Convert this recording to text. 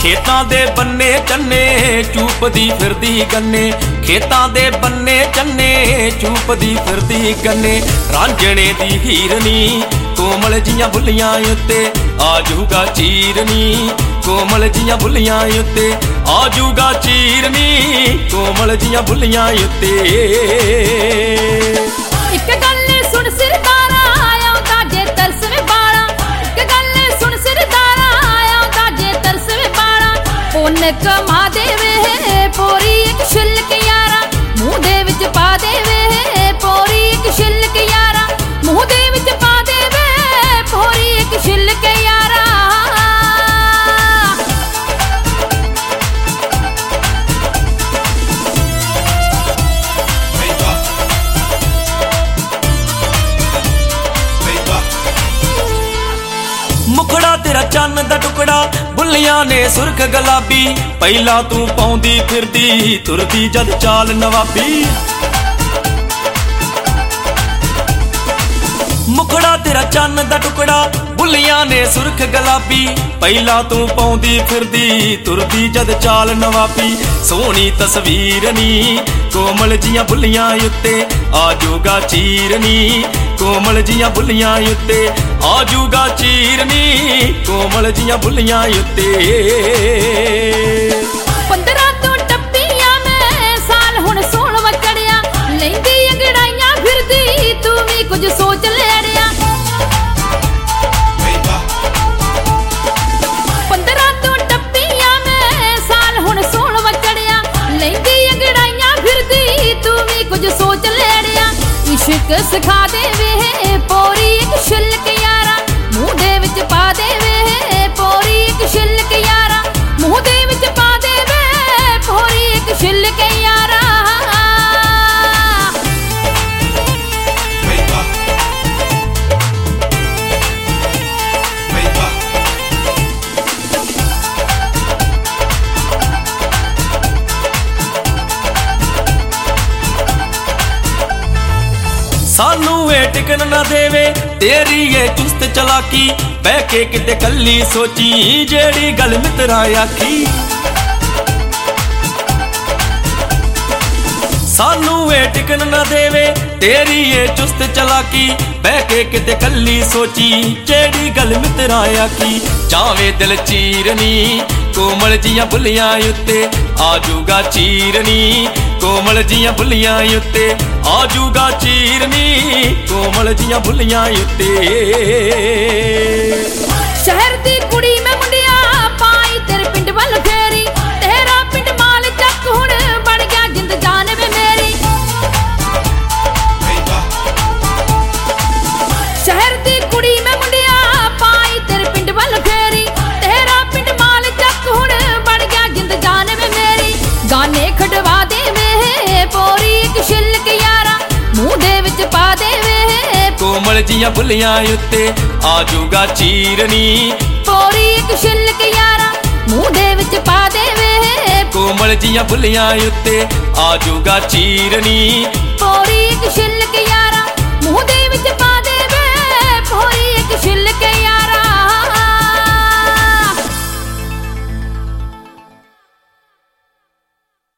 खेतां दे बन्ने चन्ने चूपदी फिरदी गन्ने, खेतां दे बन्ने चन्ने चूपदी फिरदी गन्ने। रांझणे दी हीरनी कोमल जियां बुल्लियां उत्ते आजूगा चीरनी, कोमल जियां बुल्लियां उत्ते आजूगा चीरनी, कोमल जियां बुल्लियां उत्ते। इक गल सुन सिरदारा आया ताजे तरस वे बाड़ा, इक गल सुन सिरदारा आया ताजे तरस वे बाड़ा। ओने कमा देवे पोरी एक छिलक यारा, मुंह दे विच पा देवे पोरी एक छिलक यारा, मुंह दे विच पा देवे पोरी एक छिलक यारा। मुखड़ा तेरा चन्न दा टुकड़ा बुल्लियां ने सुरख गुलाबी, पहला तू पाउंदी फिरदी तुरदी जद चाल नवाबी। मुखड़ा तेरा चन्न दा टुकड़ा बुल्लियां ने सुरख गुलाबी, पहला तू पाउंदी फिरदी तुरदी जद चाल नवाबी। सोहनी तस्वीर नी कोमल जियां बुल्लियां उत्ते आजूगा चीरनी, कोमल जियां बुल्लियां उत्ते आजूगा चीरनी, कोमल जियां बुल्लियां उत्ते। 15 तो टप्पियां मैं साल हुण 16वां चढ़िया, लैंदी अंगड़ाइयां फिरदी तू भी कुछ सोच लेड़िया। 15 तो टप्पियां मैं साल हुण 16वां चढ़िया, लैंदी अंगड़ाइयां फिरदी तू भी कुछ सोच लेड़िया। इश्क सिखा देवे पोरी एक छिलक यारा, मुंह दे विच पा देवे पोरी एक छिलक यारा, मुंह दे विच पा देवे पोरी एक छिलक यारा। सानू ए टिकन ना देवे तेरी ये चुस्त चलाकी, बह के किते कल्ली सोची जेड़ी गल मित्रा आखी। सानू ए टिकन ना देवे तेरी ये चुस्त चलाकी, बह के किते कल्ली सोची जेड़ी गल मित्रा आखी। चावे दिल चीरनी कोमल जियां बुल्लियां उत्ते आजूगा चीरनी, कोमल जियां बुल्लियां उत्ते आजूगा चीरनी, कोमल जियां बुल्लियां उत्ते। शहर दी कुड़ी मैं मुंडिया पाई तेरे पिंड वल फेरी, तेरा पिंड माल चक हुण बन गया जिंद जान वे मेरी। शहर दी कुड़ी मैं मुंडिया पाई तेरे पिंड वल फेरी, तेरा पिंड माल चक हुण बन गया जिंद जान वे मेरी। गाने खड़वा देवे पोरी एक छिलक यारा, मुंह दे विच पा देवे कोमल जियां बुल्लियां उत्ते आजूगा चीरनी, पोरी एक छिलक यारा, मुंह दे विच पा देवे कोमल जियां बुल्लियां उत्ते आजूगा चीरनी, पोरी एक छिलक यारा, मुंह दे विच पा